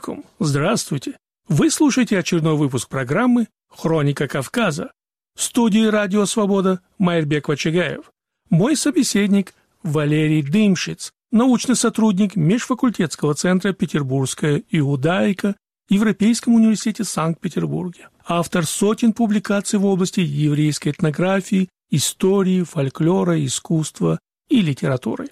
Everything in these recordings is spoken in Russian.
алейкум. Здравствуйте. Вы слушаете очередной выпуск программы «Хроника Кавказа». В студии «Радио Свобода» Майрбек Вачагаев. Мой собеседник Валерий Дымшиц, научный сотрудник Межфакультетского центра «Петербургская иудаика» в Европейском университете Санкт-Петербурге. Автор сотен публикаций в области еврейской этнографии, истории, фольклора, искусства и литературы.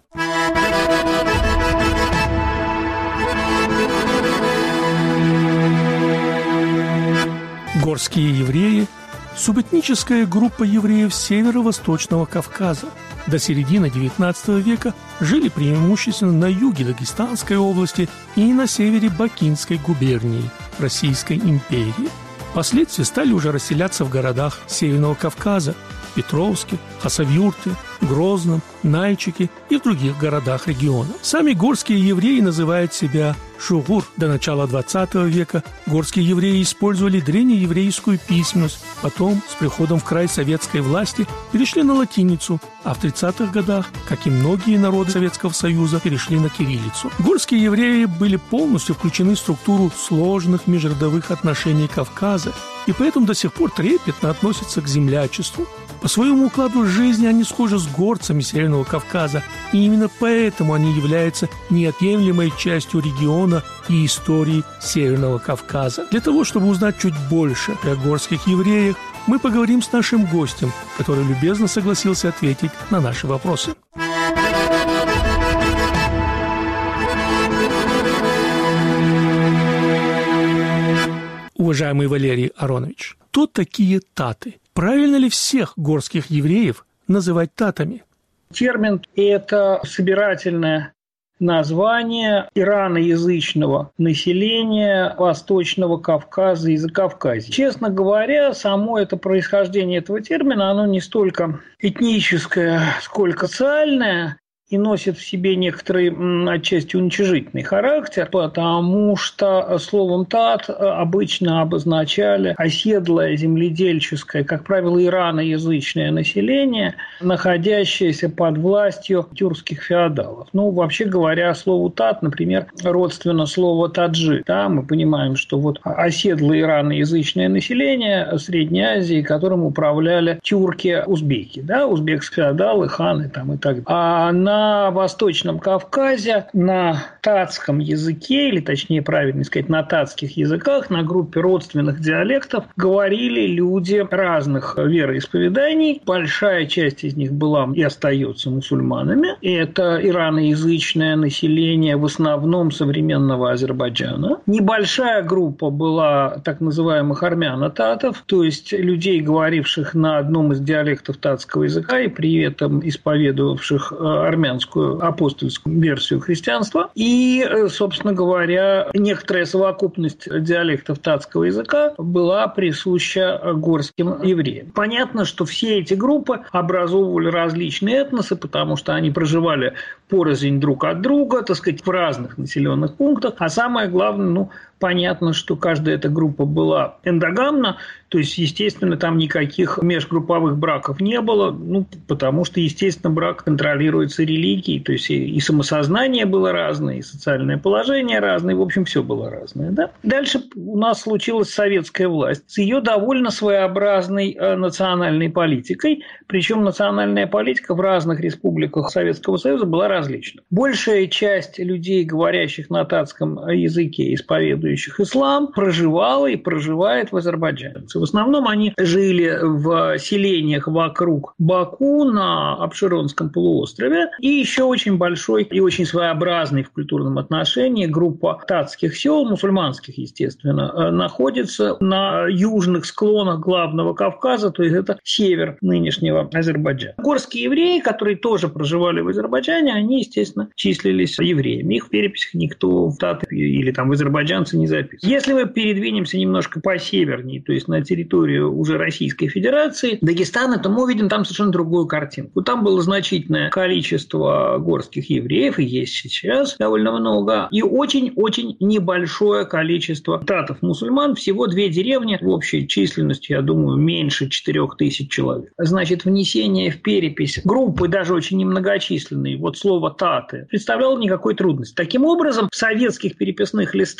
Горские евреи – субэтническая группа евреев северо-восточного Кавказа. До середины XIX века жили преимущественно на юге Дагестанской области и на севере Бакинской губернии Российской империи. Впоследствии стали уже расселяться в городах Северного Кавказа – Петровске, Хасавюрте, Грозном, Нальчике и в других городах региона. Сами горские евреи называют себя шугур. До начала XX века горские евреи использовали древнееврейскую письменность, потом, с приходом в край советской власти, перешли на латиницу, а в 30-х годах, как и многие народы Советского Союза, перешли на кириллицу. Горские евреи были полностью включены в структуру сложных межродовых отношений Кавказа и поэтому до сих пор трепетно относятся к землячеству. По своему укладу жизни они схожи с горцами Северного Кавказа, и именно поэтому они являются неотъемлемой частью региона и истории Северного Кавказа. Для того, чтобы узнать чуть больше о горских евреях, мы поговорим с нашим гостем, который любезно согласился ответить на наши вопросы. Уважаемый Валерий Аронович, кто такие таты? Правильно ли всех горских евреев называть татами? Термин – это собирательное название ираноязычного населения Восточного Кавказа и Закавказья. Честно говоря, само это происхождение этого термина, оно не столько этническое, сколько социальное, и носит в себе некоторый, отчасти, уничижительный характер, потому что словом «тат» обычно обозначали оседлое земледельческое, как правило, ираноязычное население, находящееся под властью тюркских феодалов. Ну, вообще говоря, слову «тат», например, родственно слово «таджи». Да, мы понимаем, что вот оседлое ираноязычное население Средней Азии, которым управляли тюрки-узбеки, да, узбекские феодалы, ханы там и так далее. А на Восточном Кавказе на татском языке, или точнее правильно сказать, на татских языках, на группе родственных диалектов говорили люди разных вероисповеданий. Большая часть из них была и остается мусульманами. Это ираноязычное население в основном современного Азербайджана. Небольшая группа была так называемых армяно-татов, то есть людей, говоривших на одном из диалектов татского языка и при этом исповедовавших армянскую апостольскую версию христианства. И, собственно говоря, некоторая совокупность диалектов татского языка была присуща горским евреям. Понятно, что все эти группы образовывали различные этносы, потому что они проживали порознь друг от друга, так сказать, в разных населенных пунктах. А самое главное, понятно, что каждая эта группа была эндогамна, то есть, естественно, там никаких межгрупповых браков не было, потому что, естественно, брак контролируется религией, то есть и самосознание было разное, и социальное положение разное, в общем, все было разное. Да? Дальше у нас случилась советская власть с ее довольно своеобразной национальной политикой, причем национальная политика в разных республиках Советского Союза была различна. Большая часть людей, говорящих на татском языке, исповедующих ислам, проживала и проживает в Азербайджане. В основном они жили в селениях вокруг Баку на Абшеронском полуострове. И еще очень большой и очень своеобразный в культурном отношении группа татских сел, мусульманских, естественно, находится на южных склонах главного Кавказа, то есть это север нынешнего Азербайджана. Горские евреи, которые тоже проживали в Азербайджане, они, естественно, числились евреями. Их в переписях никто в таты или там в азербайджанцы не записывал. Если мы передвинемся немножко посевернее, то есть на территорию уже Российской Федерации, Дагестана, то мы увидим там совершенно другую картинку. Там было значительное количество горских евреев, и есть сейчас довольно много, и очень-очень небольшое количество татов-мусульман, всего 2 деревни, в общей численности, я думаю, меньше 4000 человек. Значит, внесение в перепись группы, даже очень немногочисленной, вот слово «таты», представляло никакой трудности. Таким образом, в советских переписных листах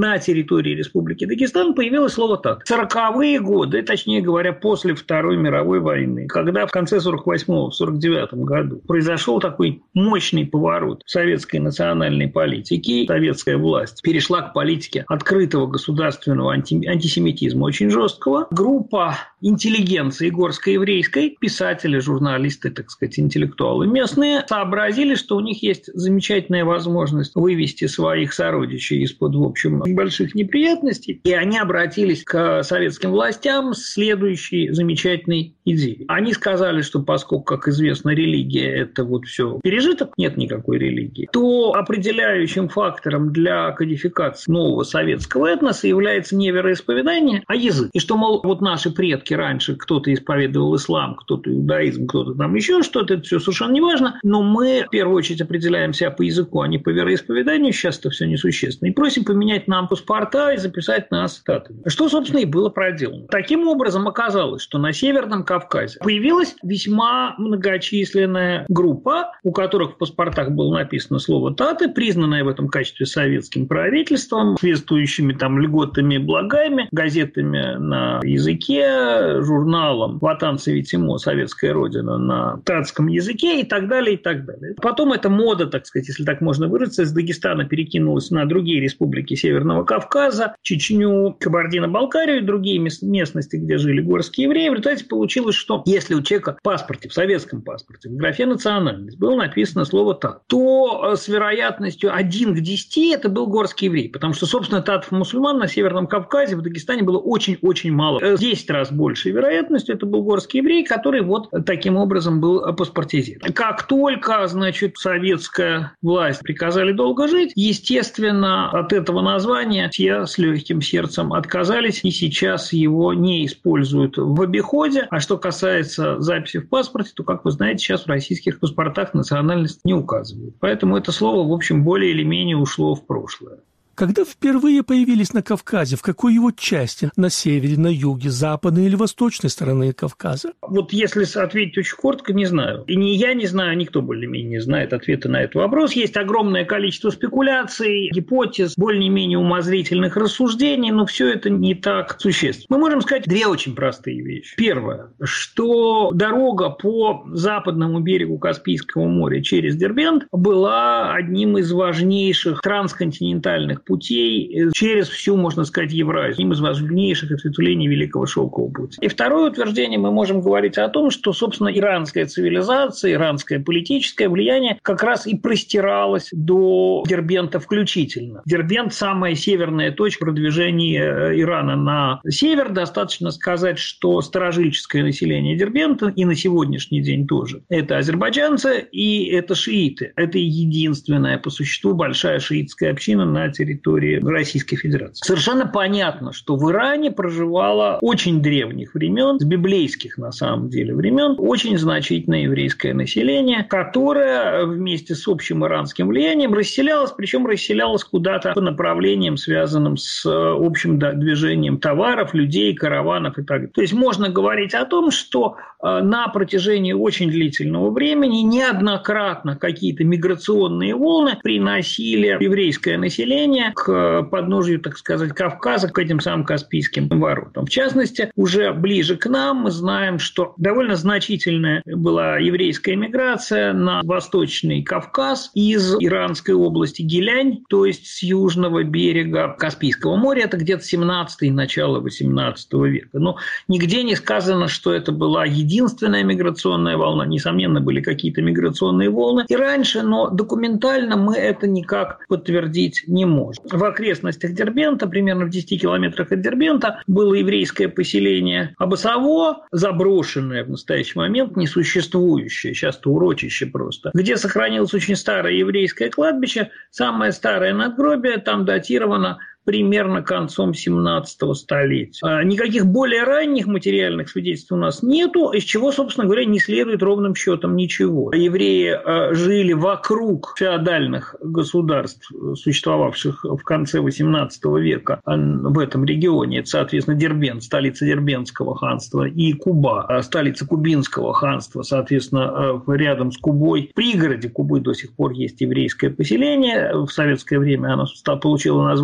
на территории Республики Дагестан появилось слово «тат». 40-е годы, точнее говоря, после Второй мировой войны, когда в конце 48-го, в 49-м году произошел такой мощный поворот советской национальной политики, советская власть перешла к политике открытого государственного антисемитизма очень жесткого. Группа интеллигенции горско-еврейской, писатели, журналисты, так сказать, интеллектуалы местные, сообразили, что у них есть замечательная возможность вывести своих сородичей из-под, в общем, больших неприятностей, и они обратились к советским властям с следующей замечательной идеей. Они сказали, что поскольку, как известно, религия – это вот все пережиток, нет никакой религии, то определяющим фактором для кодификации нового советского этноса является не вероисповедание, а язык. И что, мол, вот наши предки раньше, кто-то исповедовал ислам, кто-то иудаизм, кто-то там еще что-то, это все совершенно не важно, но мы в первую очередь определяем себя по языку, а не по вероисповеданию, сейчас это все несущественно, и просим поменять нам паспорта и записать нас татами. Что, собственно, и было проделано. Таким образом, оказалось, что на Северном Кавказе появилась весьма многочисленная группа, у которых в паспортах было написано слово «таты», признанное в этом качестве советским правительством, соответствующими там льготами и благами, газетами на языке, журналом «Ватан Савитимо. Советская Родина» на татском языке и так далее, и так далее. Потом эта мода, так сказать, если так можно выразиться, из Дагестана перекинулась на другие республики Северного Кавказа, Чечню, Кабардино-Балкарию и другие местности, где жили горские евреи. В результате получилось, что если у человека в паспорте, в советском паспорте, в графе «национальность» было написано слово «тат», то с вероятностью 1 к 10 это был горский еврей, потому что, собственно, татов-мусульман на Северном Кавказе, в Дагестане было очень-очень мало. В 10 раз большей вероятностью это был горский еврей, который вот таким образом был паспортизирован. Как только, значит, советская власть приказали долго жить, естественно, от этого названия все с легким сердцем отказались и сейчас его не используют в обиходе. А что касается записи в паспорте, то, как вы знаете, сейчас в российских паспортах национальность не указывают. Поэтому это слово, в общем, более или менее ушло в прошлое. Когда впервые появились на Кавказе, в какой его части? На севере, на юге, западной или восточной стороны Кавказа? Вот если ответить очень коротко, не знаю. И ни я не знаю, никто более-менее не знает ответа на этот вопрос. Есть огромное количество спекуляций, гипотез, более-менее умозрительных рассуждений, но все это не так существенно. Мы можем сказать две очень простые вещи. Первое, что дорога по западному берегу Каспийского моря через Дербент была одним из важнейших трансконтинентальных путей через всю, можно сказать, Евразию, одним из важнейших ответвлений Великого Шелкового пути. И второе утверждение, мы можем говорить о том, что, собственно, иранская цивилизация, иранское политическое влияние как раз и простиралось до Дербента включительно. Дербент – самая северная точка продвижения Ирана на север. Достаточно сказать, что старожильческое население Дербента и на сегодняшний день тоже – это азербайджанцы и это шииты. Это единственная по существу большая шиитская община на территории Российской Федерации. Совершенно понятно, что в Иране проживало очень древних времен, с библейских на самом деле времен, очень значительное еврейское население, которое вместе с общим иранским влиянием расселялось, причем расселялось куда-то по направлениям, связанным с общим движением товаров, людей, караванов и так далее. То есть можно говорить о том, что на протяжении очень длительного времени неоднократно какие-то миграционные волны приносили еврейское население к подножию, так сказать, Кавказа, к этим самым Каспийским воротам. В частности, уже ближе к нам мы знаем, что довольно значительная была еврейская миграция на Восточный Кавказ из Иранской области Гилянь, то есть с южного берега Каспийского моря, это где-то 17-й, начало 18 века. Но нигде не сказано, что это была единственная миграционная волна. Несомненно, были какие-то миграционные волны и раньше, но документально мы это никак подтвердить не можем. В окрестностях Дербента, примерно в 10 километрах от Дербента, было еврейское поселение Абасаво, заброшенное в настоящий момент, несуществующее, сейчас-то урочище просто, где сохранилось очень старое еврейское кладбище, самое старое надгробие, там датировано примерно концом 17-го столетия. Никаких более ранних материальных свидетельств у нас нету, из чего, собственно говоря, не следует ровным счетом ничего. Евреи жили вокруг феодальных государств, существовавших в конце 18 века в этом регионе. Это, соответственно, Дербент, столица Дербентского ханства, и Куба, столица Кубинского ханства, соответственно, рядом с Кубой. В пригороде Кубы до сих пор есть еврейское поселение. В советское время оно получило название Красное.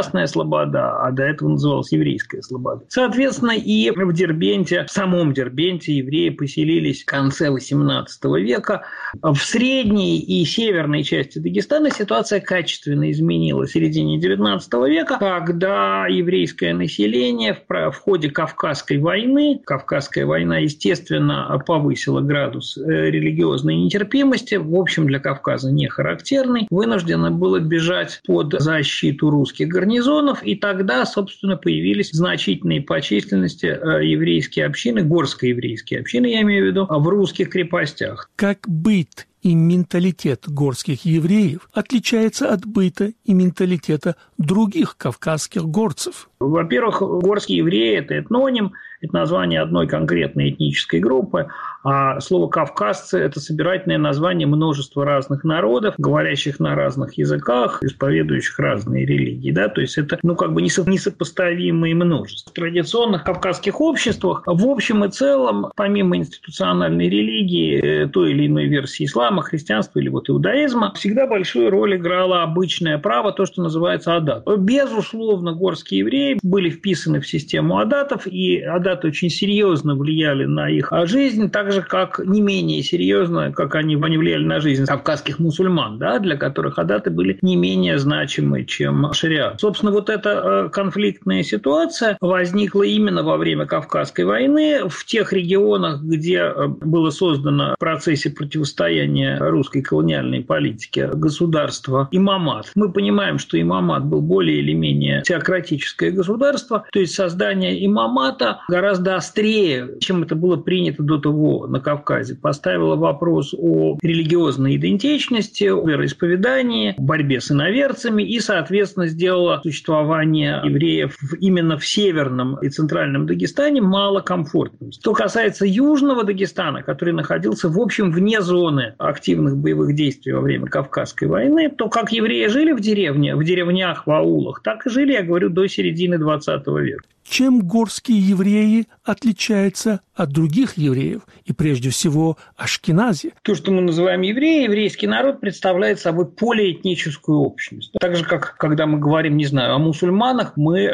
частная слобода, а до этого называлась еврейская слобода. Соответственно, и в Дербенте, в самом Дербенте евреи поселились в конце XVIII века. В средней и северной части Дагестана ситуация качественно изменилась в середине XIX века, когда еврейское население в ходе Кавказской войны, Кавказская война, естественно, повысила градус религиозной нетерпимости, в общем, для Кавказа не характерный, вынуждено было бежать под защиту русских гарнизонов, и тогда, собственно, появились значительные по численности еврейские общины, горско-еврейские общины, я имею в виду, в русских крепостях. Как быт и менталитет горских евреев отличается от быта и менталитета других кавказских горцев? Во-первых, горские евреи – это этноним, это название одной конкретной этнической группы, а слово «кавказцы» – это собирательное название множества разных народов, говорящих на разных языках, исповедующих разные религии. Да? То есть это несопоставимые множества. В традиционных кавказских обществах, в общем и целом, помимо институциональной религии, той или иной версии ислама, христианства или вот иудаизма, всегда большую роль играло обычное право, то, что называется адат. Безусловно, горские евреи были вписаны в систему адатов, и адаты очень серьезно влияли на их жизнь, так же, как не менее серьезно, как они влияли на жизнь кавказских мусульман, да, для которых адаты были не менее значимы, чем шариат. Собственно, вот эта конфликтная ситуация возникла именно во время Кавказской войны в тех регионах, где было создано в процессе противостояния русской колониальной политики государство имамат. Мы понимаем, что имамат был более или менее теократическое государство, то есть создание имамата гораздо острее, чем это было принято до того на Кавказе, поставило вопрос о религиозной идентичности, о вероисповедании, борьбе с иноверцами и, соответственно, сделало существование евреев именно в северном и центральном Дагестане малокомфортным. Что касается южного Дагестана, который находился, в общем, вне зоны активных боевых действий во время Кавказской войны, то как евреи жили в деревнях, в аулах, так и жили, я говорю, до середины XX века. Чем горские евреи отличаются от других евреев, и прежде всего ашкенази? То, что мы называем евреи, еврейский народ представляет собой полиэтническую общность. Так же, как когда мы говорим, не знаю, о мусульманах,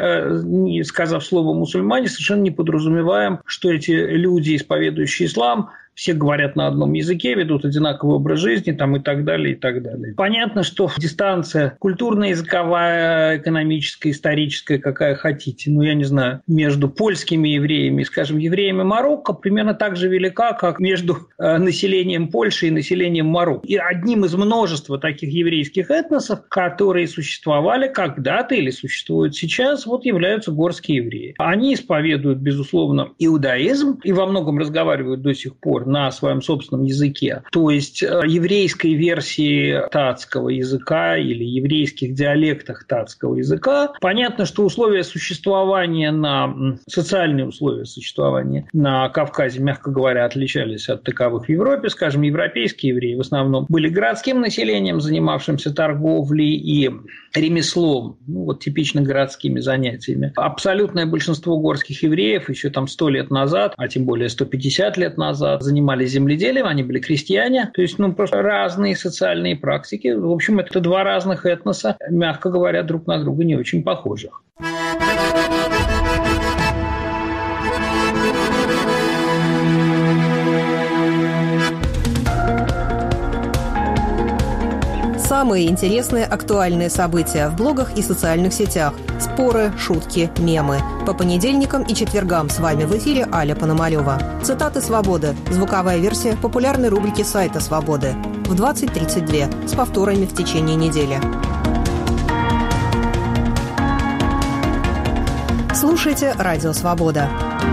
мы, сказав слово «мусульмане», совершенно не подразумеваем, что эти люди, исповедующие ислам, все говорят на одном языке, ведут одинаковый образ жизни там, и так далее, и так далее. Понятно, что дистанция культурная, языковая, экономическая, историческая, какая хотите, я не знаю, между польскими евреями и, скажем, евреями Марокко примерно так же велика, как между населением Польши и населением Марокко. И одним из множества таких еврейских этносов, которые существовали когда-то или существуют сейчас, являются горские евреи. Они исповедуют, безусловно, иудаизм и во многом разговаривают до сих пор на своем собственном языке. То есть еврейской версии татского языка или еврейских диалектах татского языка. Понятно, что социальные условия существования на Кавказе, мягко говоря, отличались от таковых в Европе. Скажем, европейские евреи в основном были городским населением, занимавшимся торговлей и ремеслом, типично городскими занятиями. Абсолютное большинство горских евреев еще 100 лет назад, а тем более 150 лет назад, занимались земледелием, они были крестьяне, то есть просто разные социальные практики. В общем, это два разных этноса, мягко говоря, друг на друга не очень похожих. Самые интересные актуальные события в блогах и социальных сетях. Споры, шутки, мемы. По понедельникам и четвергам с вами в эфире Аля Пономарёва. Цитаты «Свободы». Звуковая версия популярной рубрики сайта «Свободы». В 20:32 с повторами в течение недели. Слушайте «Радио Свобода».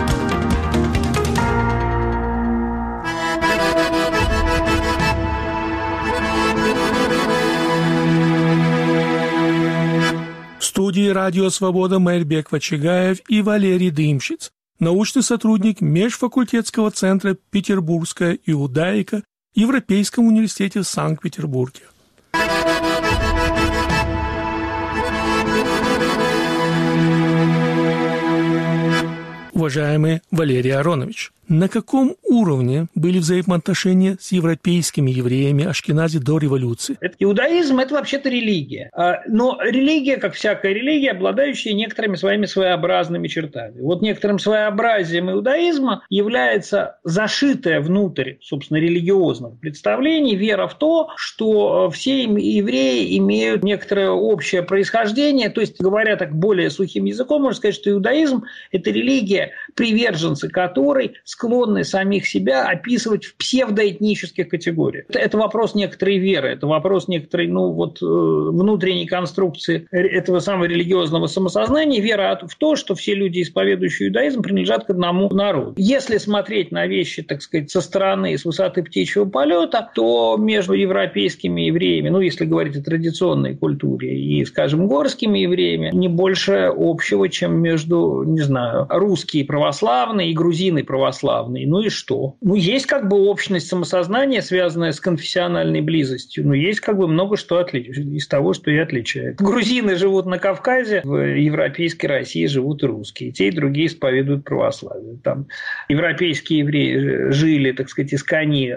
В студии «Радио Свобода» Майрбек Вачигаев и Валерий Дымщиц, научный сотрудник Межфакультетского центра «Петербургская иудаика» в Европейском университете в Санкт-Петербурге. Уважаемый Валерий Аронович, На каком уровне были взаимоотношения с европейскими евреями Ашкенази до революции? Иудаизм – это вообще-то религия. Но религия, как всякая религия, обладающая некоторыми своими своеобразными чертами. Вот некоторым своеобразием иудаизма является зашитая внутрь, собственно, религиозных представлений вера в то, что все евреи имеют некоторое общее происхождение. То есть, говоря так более сухим языком, можно сказать, что иудаизм – это религия, приверженцы которой склонны самих себя описывать в псевдоэтнических категориях. Это вопрос некоторой веры, это вопрос некоторой внутренней конструкции этого самого религиозного самосознания, вера в то, что все люди, исповедующие иудаизм, принадлежат к одному народу. Если смотреть на вещи, так сказать, со стороны, с высоты птичьего полета, то между европейскими евреями, если говорить о традиционной культуре, и, скажем, горскими евреями, не больше общего, чем между, русские православные и грузины православные. Ну и что? Есть общность самосознания, связанная с конфессиональной близостью, но есть много что из того, что и отличает. Грузины живут на Кавказе, в европейской России живут русские. Те и другие исповедуют православие. Там европейские евреи жили, так сказать, искони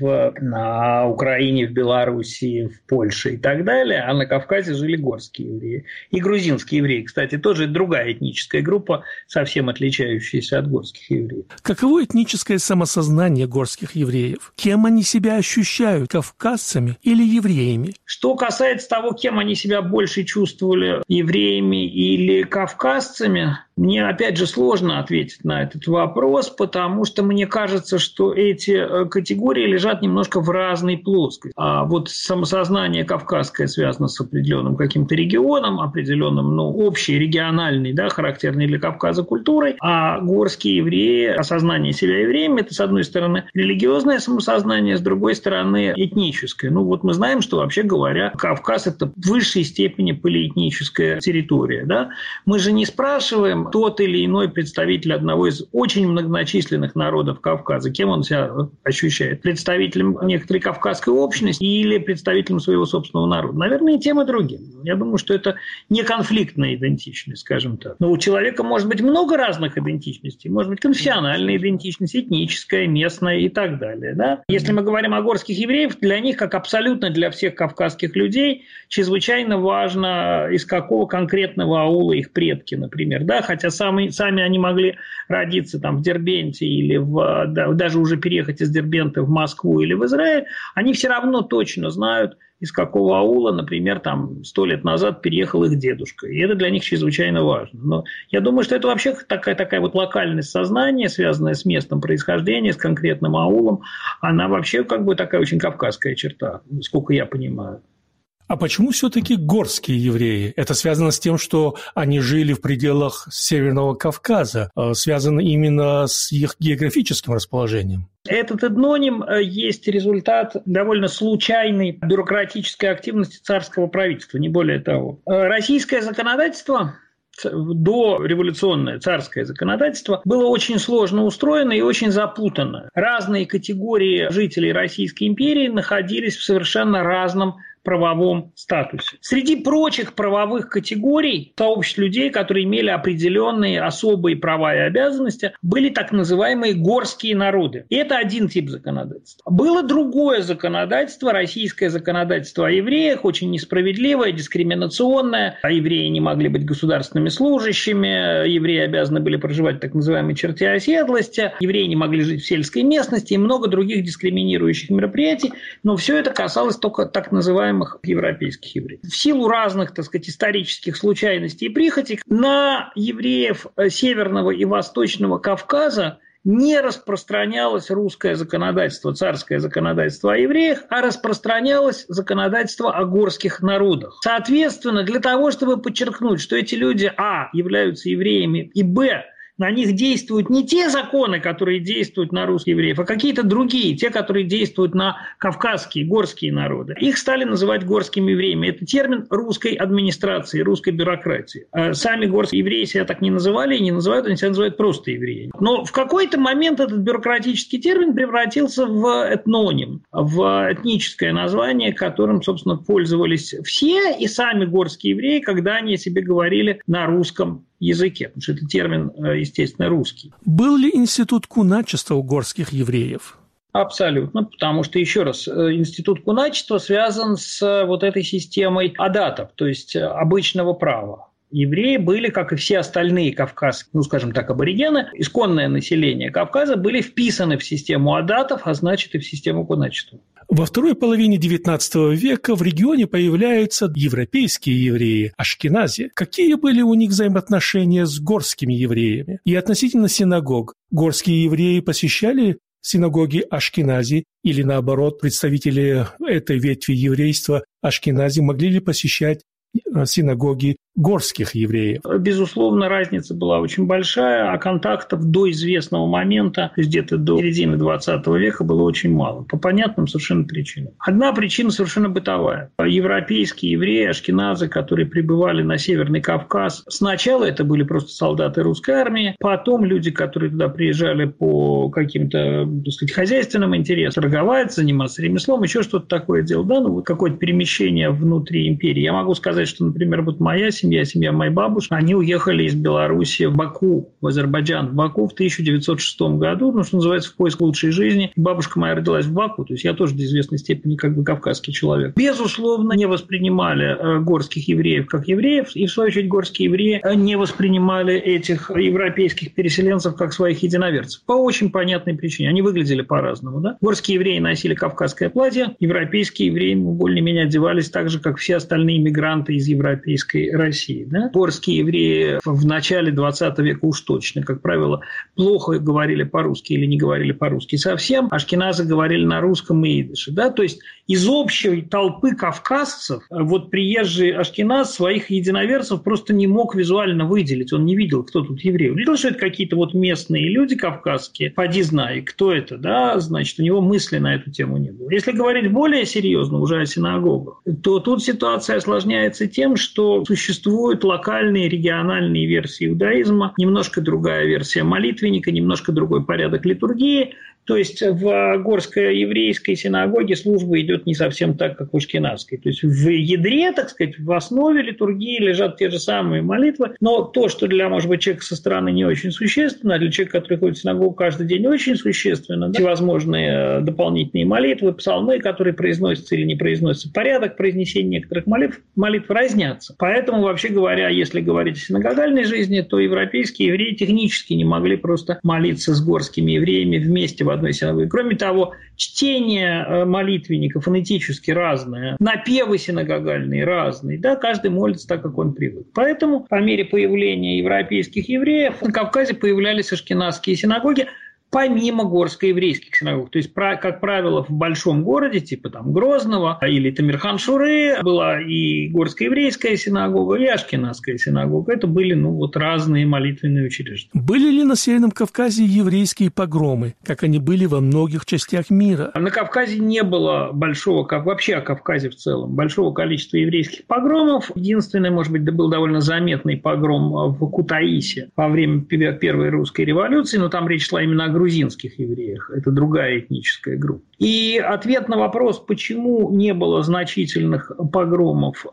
на Украине, в Белоруссии, в Польше и так далее, а на Кавказе жили горские евреи. И грузинские евреи, кстати, тоже другая этническая группа, совсем отличающаяся от горских евреев. Каково этническое самосознание горских евреев? Кем они себя ощущают, кавказцами или евреями? Что касается того, кем они себя больше чувствовали, евреями или кавказцами, мне, опять же, сложно ответить на этот вопрос, потому что мне кажется, что эти категории лежат немножко в разной плоскости. А вот самосознание кавказское связано с определенным каким-то регионом, определенным, общей, региональной, характерной для Кавказа культурой, а горские евреи, осознание себя евреями, это, с одной стороны, религиозное самосознание, с другой стороны, этническое. Мы знаем, что, вообще говоря, Кавказ – это в высшей степени полиэтническая территория. Да? Мы же не спрашиваем тот или иной представитель одного из очень многочисленных народов Кавказа, кем он себя ощущает? Представителем некоторой кавказской общности или представителем своего собственного народа? Наверное, и тем, и другим. Я думаю, что это не конфликтная идентичность, скажем так. Но у человека может быть много разных идентичностей. Может быть, конфессиональная идентичность, этническая, местная и так далее. Да? Если мы говорим о горских евреях, для них, как абсолютно для всех кавказских людей, чрезвычайно важно, из какого конкретного аула их предки, например. Да? Хотя сами они могли родиться в Дербенте или даже уже переехать из Дербента в Москву или в Израиль, они все равно точно знают, из какого аула, например, 100 лет назад переехал их дедушка. И это для них чрезвычайно важно. Но я думаю, что это вообще такая локальность сознания, связанная с местом происхождения, с конкретным аулом, она вообще такая очень кавказская черта, сколько я понимаю. А почему все-таки горские евреи? Это связано с тем, что они жили в пределах Северного Кавказа, связано именно с их географическим расположением? Этот этноним есть результат довольно случайной бюрократической активности царского правительства, не более того. Российское законодательство, дореволюционное царское законодательство, было очень сложно устроено и очень запутано. Разные категории жителей Российской империи находились в совершенно разном правовом статусе. Среди прочих правовых категорий сообществ людей, которые имели определенные особые права и обязанности, были так называемые горские народы. И это один тип законодательства. Было другое законодательство, российское законодательство о евреях, очень несправедливое, дискриминационное. Евреи не могли быть государственными служащими, евреи обязаны были проживать в так называемой черте оседлости, евреи не могли жить в сельской местности и много других дискриминирующих мероприятий. Но все это касалось только так называемых европейских евреев. В силу разных, исторических случайностей и прихотей на евреев Северного и Восточного Кавказа не распространялось русское законодательство, царское законодательство о евреях, а распространялось законодательство о горских народах. Соответственно, для того, чтобы подчеркнуть, что эти люди, являются евреями, и, на них действуют не те законы, которые действуют на русских евреев, а какие-то другие, те, которые действуют на кавказские, горские народы. Их стали называть горскими евреями. Это термин русской администрации, русской бюрократии. Сами горские евреи себя так не называли и не называют, они себя называют просто евреями. Но в какой-то момент этот бюрократический термин превратился в этноним, в этническое название, которым, собственно, пользовались все, и сами горские евреи, когда они о себе говорили на русском языке, потому что это термин, естественно, русский. Был ли институт куначества у горских евреев? Абсолютно, потому что, еще раз, институт куначества связан с вот этой системой адатов, то есть обычного права. Евреи были, как и все остальные кавказские, скажем так, аборигены, исконное население Кавказа, были вписаны в систему адатов, а значит и в систему куначества. Во второй половине XIX века в регионе появляются европейские евреи, ашкенази. Какие были у них взаимоотношения с горскими евреями? И относительно синагог, горские евреи посещали синагоги ашкенази или, наоборот, представители этой ветви еврейства ашкенази могли ли посещать синагоги горских евреев? Безусловно, разница была очень большая, а контактов до известного момента, то есть где-то до середины 20 века, было очень мало. По понятным совершенно причинам. Одна причина совершенно бытовая. Европейские евреи, ашкеназы, которые прибывали на Северный Кавказ, сначала это были просто солдаты русской армии, потом люди, которые туда приезжали по каким-то, так сказать, хозяйственным интересам, торговать, заниматься ремеслом, еще что-то такое делать, да, вот какое-то перемещение внутри империи. Я могу сказать, что, например, вот моя семья моей бабушки, они уехали из Беларуси в Баку, в Азербайджан, в Баку в 1906 году, что называется, в поиск лучшей жизни. Бабушка моя родилась в Баку, то есть я тоже до известной степени как бы кавказский человек. Безусловно, не воспринимали горских евреев как евреев, и в свою очередь горские евреи не воспринимали этих европейских переселенцев как своих единоверцев. По очень понятной причине. Они выглядели по-разному. Да? Горские евреи носили кавказское платье, европейские евреи более-менее одевались так же, как все остальные мигранты из европейской России. Да? Горские евреи в начале 20 века уж точно, как правило, плохо говорили по-русски или не говорили по-русски совсем. Ашкеназы говорили на русском и идыше. Да? То есть из общей толпы кавказцев вот приезжий ашкеназ своих единоверцев просто не мог визуально выделить. Он не видел, кто тут еврей. Он видел, что это какие-то вот местные люди кавказские. Поди знай, кто это. Да? Значит, у него мысли на эту тему не было. Если говорить более серьезно уже о синагогах, то тут ситуация осложняется тем, что существуют локальные, региональные версии иудаизма, немножко другая версия молитвенника, немножко другой порядок литургии. То есть в горской еврейской синагоге служба идет не совсем так, как в ашкеназской. То есть в ядре, так сказать, в основе литургии лежат те же самые молитвы, но то, что для, может быть, человека со стороны не очень существенно, а для человека, который ходит в синагогу каждый день, очень существенно, да? Всевозможные дополнительные молитвы, псалмы, которые произносятся или не произносятся, порядок произнесения некоторых молитв разнятся. Поэтому, вообще говоря, если говорить о синагогальной жизни, то европейские евреи технически не могли просто молиться с горскими евреями вместе в одной синагоге. Кроме того, чтение молитвенника фонетически разное, напевы синагогальные разные, да, каждый молится так, как он привык. Поэтому по мере появления европейских евреев на Кавказе появлялись ашкеназские синагоги, помимо горско-еврейских синагог. То есть, как правило, в большом городе, типа там Грозного или Тамирхан-Шуры, была и горско-еврейская синагога, и ашкеназская синагога. Это были, разные молитвенные учреждения. Были ли на Северном Кавказе еврейские погромы, как они были во многих частях мира? На Кавказе не было вообще о Кавказе в целом, большого количества еврейских погромов. Единственный, может быть, был довольно заметный погром в Кутаисе во время Первой русской революции, но там речь шла именно о грузинских евреях. Это другая этническая группа. И ответ на вопрос, почему не было значительных погромов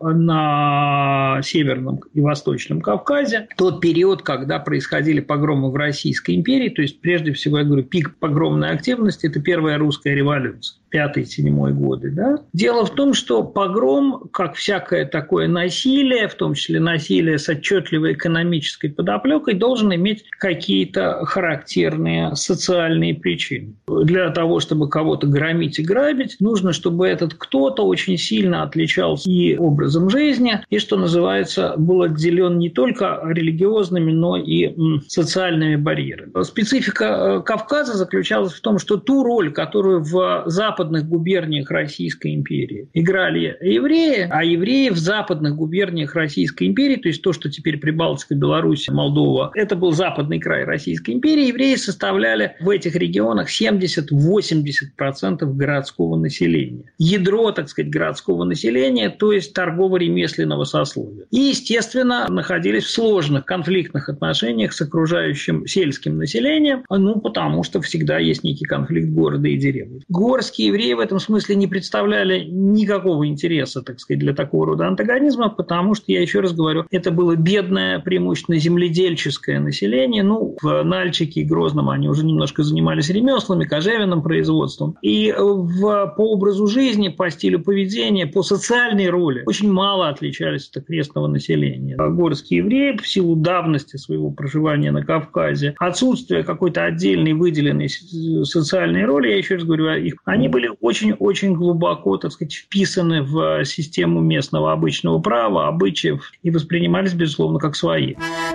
на Северном и Восточном Кавказе, тот период, когда происходили погромы в Российской империи, то есть, прежде всего, я говорю, пик погромной активности – это Первая русская революция. 5-7 годы. Да? Дело в том, что погром, как всякое такое насилие, в том числе насилие с отчетливой экономической подоплекой, должен иметь какие-то характерные социальные причины. Для того, чтобы кого-то громить и грабить, нужно, чтобы этот кто-то очень сильно отличался и образом жизни, и, что называется, был отделен не только религиозными, но и социальными барьерами. Специфика Кавказа заключалась в том, что ту роль, которую в западных губерниях Российской империи играли евреи, а евреи в западных губерниях Российской империи, то есть то, что теперь Прибалтика, Беларусь, Молдова, это был западный край Российской империи, евреи составляли в этих регионах 70-80% 60% городского населения. Ядро, так сказать, городского населения, то есть торгово-ремесленного сословия. И, естественно, находились в сложных конфликтных отношениях с окружающим сельским населением, потому что всегда есть некий конфликт города и деревни. Горские евреи в этом смысле не представляли никакого интереса, так сказать, для такого рода антагонизма, потому что, я еще раз говорю, это было бедное, преимущественно земледельческое население. В Нальчике и Грозном они уже немножко занимались ремеслами, кожевенным производством. И по образу жизни, по стилю поведения, по социальной роли очень мало отличались от окрестного населения. Горские евреи, в силу давности своего проживания на Кавказе, отсутствие какой-то отдельной выделенной социальной роли, я еще раз говорю, они были очень-очень глубоко, так сказать, вписаны в систему местного обычного права, обычаев и воспринимались, безусловно, как свои.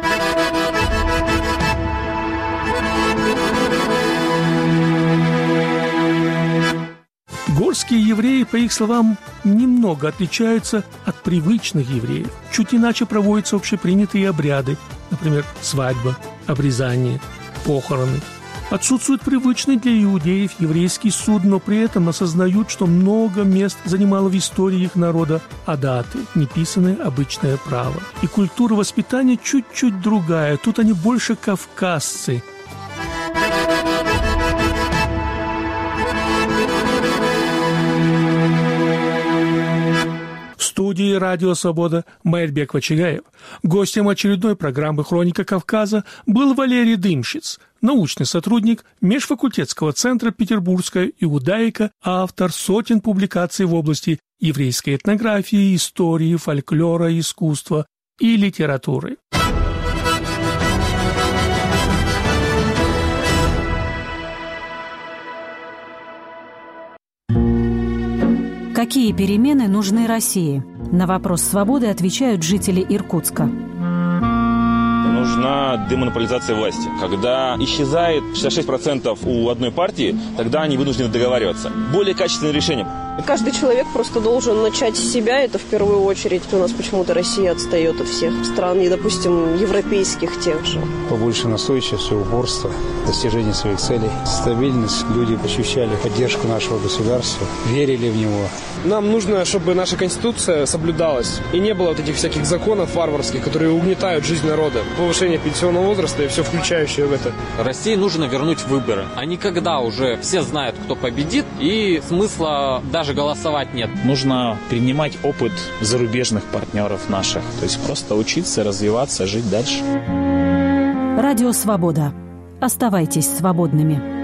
Горские евреи, по их словам, немного отличаются от привычных евреев. Чуть иначе проводятся общепринятые обряды, например, свадьба, обрезание, похороны. Отсутствует привычный для иудеев еврейский суд, но при этом осознают, что много мест занимало в истории их народа адаты, неписанное обычное право. И культура воспитания чуть-чуть другая, тут они больше кавказцы. В студии «Радио Свобода» Майрбек Вачигаев. Гостем очередной программы «Хроника Кавказа» был Валерий Дымщиц, научный сотрудник Межфакультетского центра «Петербургская иудаика», автор сотен публикаций в области еврейской этнографии, истории, фольклора, искусства и литературы. Какие перемены нужны России? На вопрос «Свободы» отвечают жители Иркутска. Нужна демонополизация власти. Когда исчезает 66% у одной партии, тогда они вынуждены договариваться. Более качественное решение. Каждый человек просто должен начать с себя, это в первую очередь. У нас почему-то Россия отстает от всех стран, и, допустим, европейских тех же. Побольше настойчивости, упорства, достижения своих целей, стабильность. Люди ощущали поддержку нашего государства, верили в него. Нам нужно, чтобы наша Конституция соблюдалась, и не было вот этих всяких законов варварских, которые угнетают жизнь народа. Повышение пенсионного возраста и все включающее в это. России нужно вернуть выборы. А не когда уже все знают, кто победит, и смысла даже голосовать нет. Нужно принимать опыт зарубежных партнеров наших. То есть просто учиться, развиваться, жить дальше. Радио «Свобода». Оставайтесь свободными.